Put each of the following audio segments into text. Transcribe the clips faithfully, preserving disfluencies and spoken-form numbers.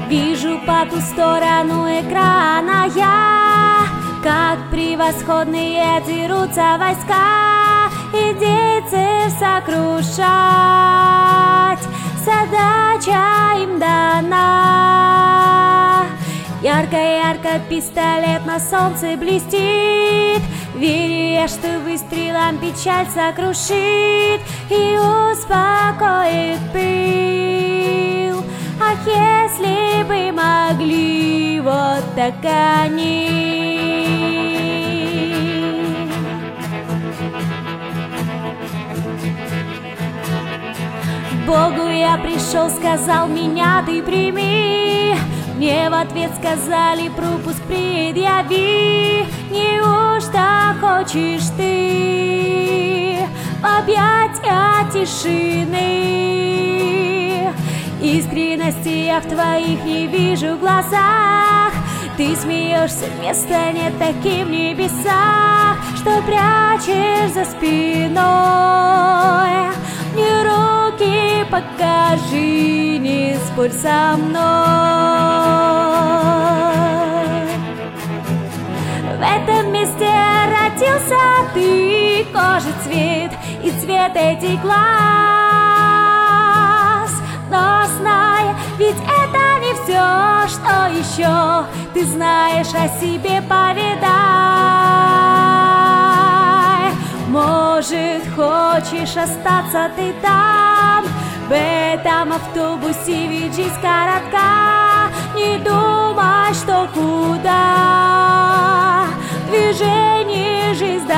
Вижу по ту сторону экрана я, как превосходные дерутся войска, идейцев сокрушать. Задача им дана. Ярко-ярко пистолет на солнце блестит, веря, что выстрелом печаль сокрушит и успокоит пыл. Ах, если бы могли вот так они. Богу я пришел, сказал, меня ты прими. Мне в ответ сказали, пропуск предъяви. Неужто хочешь ты в объятия тишины? Искренности я в твоих не вижу глазах. Ты смеешься, места нет таким в небесах, что прячешь за спиной. Мне руки покажи, не спорь со мной. В этом месте родился ты, кожа цвет и цвет этих глаз. Но знай, ведь это не все, что еще ты знаешь о себе, повидай. Может, хочешь остаться ты там, в этом автобусе, ведь жизнь коротка. Не думай, что куда движение жизнь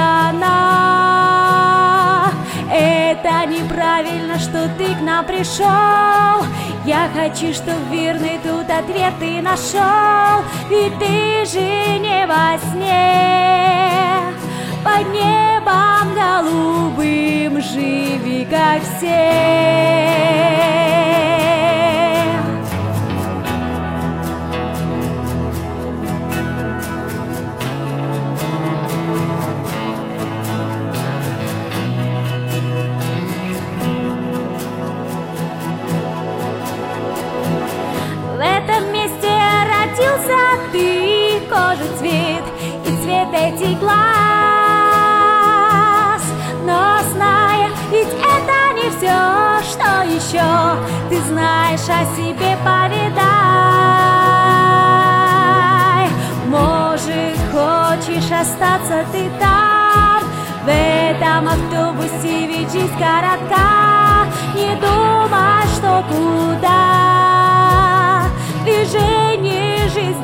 дана. Это неправильно, что ты к нам пришел. Я хочу, чтоб верный тут ответ ты нашел. Ведь ты же не во сне, под небом голубым живи, как все. В этом месте родился ты, кожа цвет и цвет этих глаз. Но знай, ведь это не все, что еще ты знаешь о себе, повидай. Может, хочешь остаться ты там, в этом автобусе, ведь жизнь коротка. Не думай, что куда движение жизнь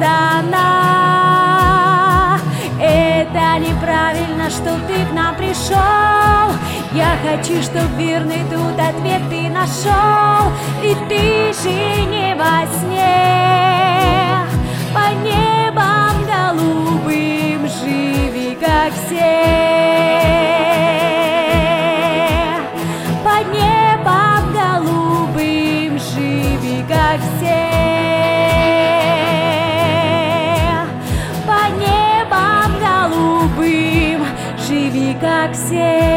дана. Это неправильно, что ты к нам пришел. Я хочу, чтоб верный тут ответ ты нашел. Ведь ты же не во сне, под небом голубым живи, как все. Под небом голубым живи, как все. Под небом голубым живи, как все.